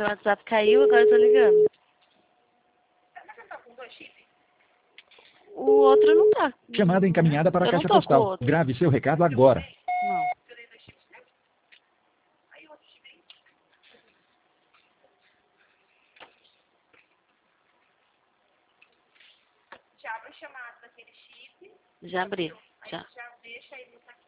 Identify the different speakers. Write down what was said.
Speaker 1: Meu WhatsApp caiu, agora eu tô ligando. O outro não tá.
Speaker 2: Chamada encaminhada para a
Speaker 1: Eu não
Speaker 2: caixa
Speaker 1: tô com o
Speaker 2: postal.
Speaker 1: outro.
Speaker 2: Grave seu recado agora.
Speaker 1: Não.
Speaker 3: Já abre a chamada daquele chip.
Speaker 1: Já abri. Já.
Speaker 3: Já deixa aí no